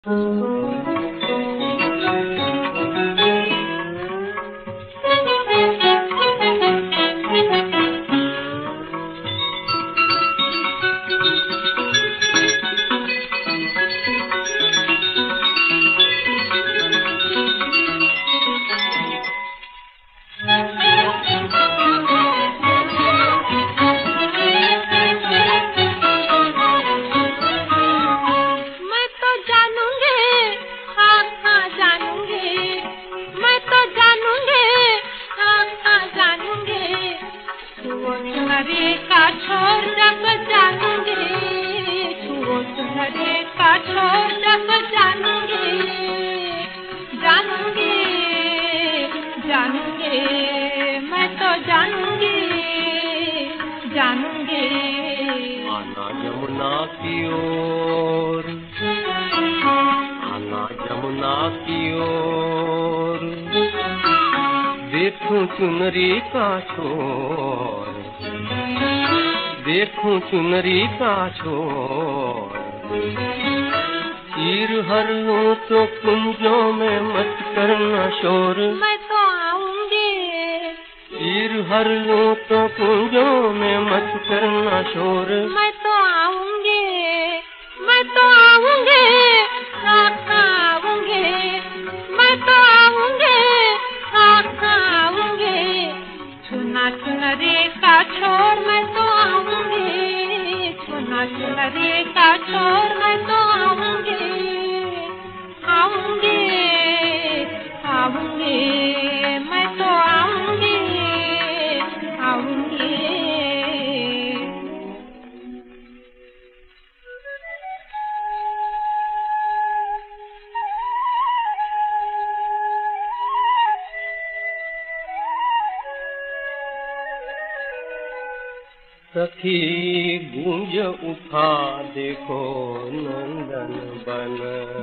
सुनहरे का छोर जब जानूंगे, छुओ सुनहरे का छोर जब जानूंगे, जानूंगे जानूंगे मैं तो जानूंगी, जानूंगी। आना यमुना की ओर, आना यमुना की ओर, देखूं चुनरी का छोर, देखूं चुनरी का छोर। चीर हर लूं तो कुंजों में मत करना शोर, मैं तो आऊंगी। चीर हर लूं तो कुंजों में मत करना शोर, मैं तो आऊंगी, मैं तो आऊंगी, आऊंगी, मैं तो आऊंगी, आऊंगी। चुना चुनरी का छोर मैं तो आऊंगी, चुना चुनरी का छोर मैं तो आऊंगी, आऊंगी, आऊंगी, मैं तो आऊंगी, आऊंगी। सखी गूंज उठा देखो नंदन बन,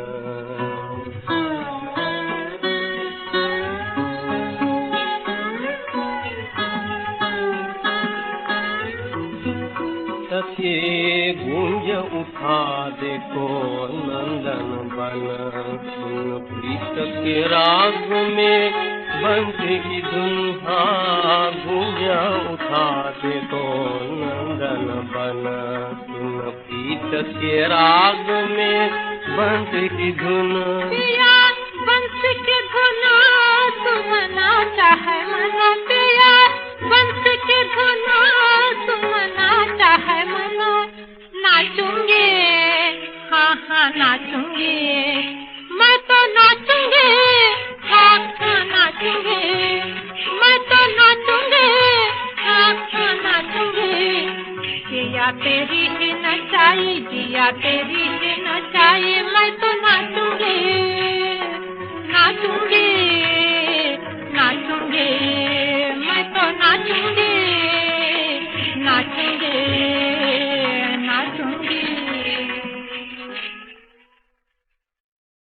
सखी गूंज उठा देखो नंदन बन। सुन प्रीत के राग में बंसी की धुन, गूंज उठा देखो नंदन बन। सुन प्रीत के राग में बंसी की धुन, पिया बंसी की धुन सुनना चाहे मना, पिया बंसी की धुन सुनना चाहे मना। नाचूंगी, हाँ हाँ नाचूंगी, मैं तो नाचूंगी, हाँ हाँ नाचूंगी, मैं तो नाचूंगी, हाँ हाँ नाचूंगी। जिया तेरी ही नचाई, जिया तेरी ही नचाई।